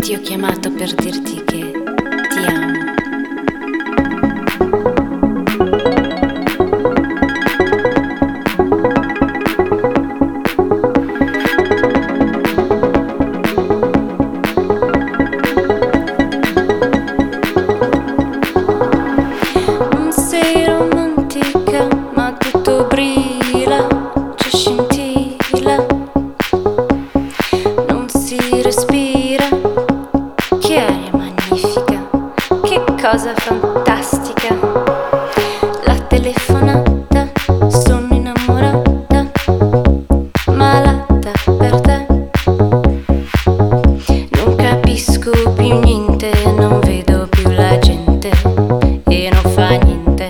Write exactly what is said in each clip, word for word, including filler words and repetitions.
Ti ho chiamato per dirti che ti amo. Non sei romantica, ma tutto brilla, c'è scintilla, non si respira. Che aria magnifica, che cosa fantastica. La telefonata, sono innamorata, malata per te. Non capisco più niente, non vedo più la gente e non fa niente.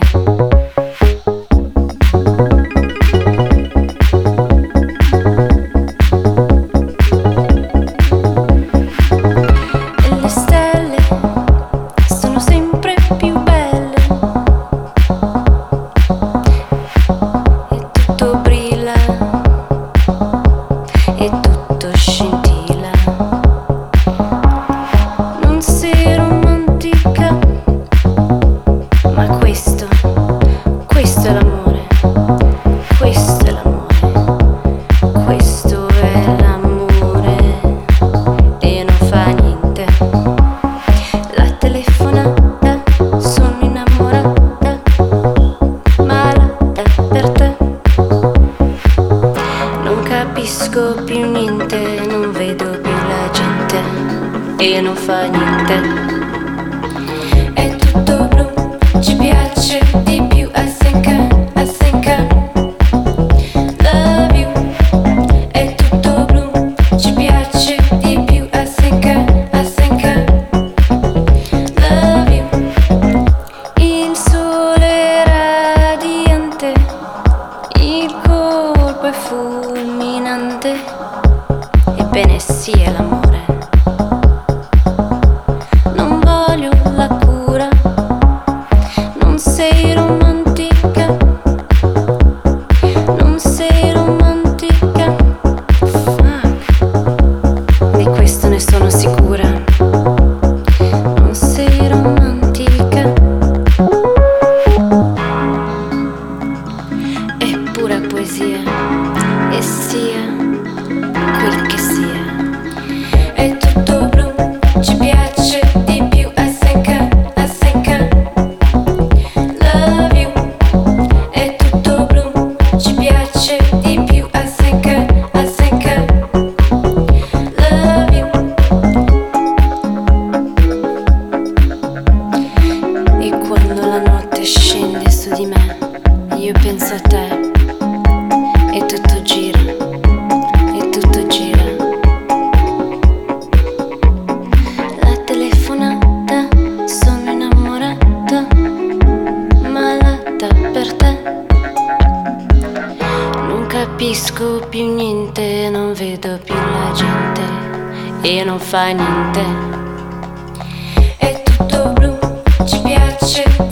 E tutto scintilla. Non sei romantica, ma questo, questo è l'amore, questo è l'amore, questo è l'amore e non fa niente. La telefonata, sono innamorata, malata per te. Non capisco più niente, non vedo più la gente e non fa niente. È tutto blu, ci piace di più. I think I, I think I love you. È tutto blu, ci piace di più. I think I, I think I love you. Il sole radiante, il colpo è fulminante, ebbene sì è l'amore. Non voglio la cura, non sei romantica, non sei romantica. Fuck, di questo ne sono sicura. Non sei romantica, è pura poesia, e sia quel che sia. È tutto blu, ci piace di più. I think I, I think I love you. È tutto blu, ci piace di più. I think I, I think I love you. E quando la notte scende su di me, io penso a te. E tutto gira, e tutto gira. La telefonata, sono innamorata, malata per te. Non capisco più niente, non vedo più la gente e non fa niente. È tutto blu, ci piace